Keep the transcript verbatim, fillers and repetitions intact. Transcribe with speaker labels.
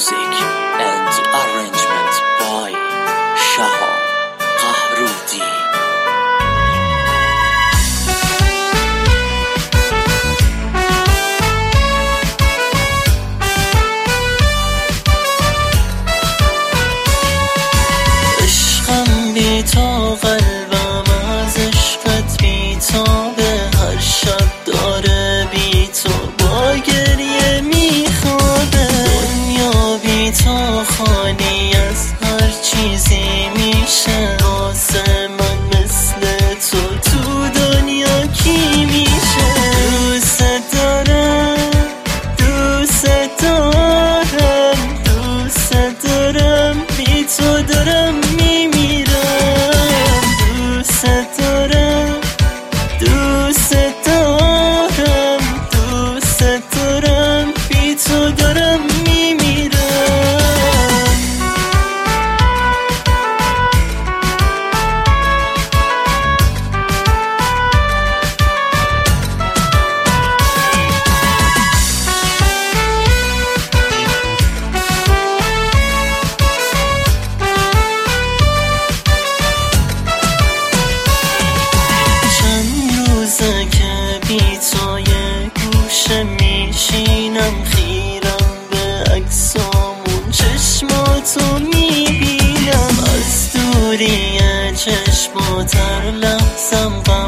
Speaker 1: music and arrangement by Shahab Qahrudi.
Speaker 2: عشقم بی تو قلبم از عشقت بی تو به هر شب داره بی تو با گریه میخوابه. دنیا بی تو خالی از هر چیزی میشه. واسه من مثل تو تو دنیا کی میشه؟ دوست دارم دوست دارم دوست دارم بی تو دارم میمیرم. دوست دارم دوست دارم دوست دارم بی تو دارم میمیرم. که بی تو یه گوشه میشینم خیرم به عکسامون چشماتو میبینم. از دوری چشمات هر لحظم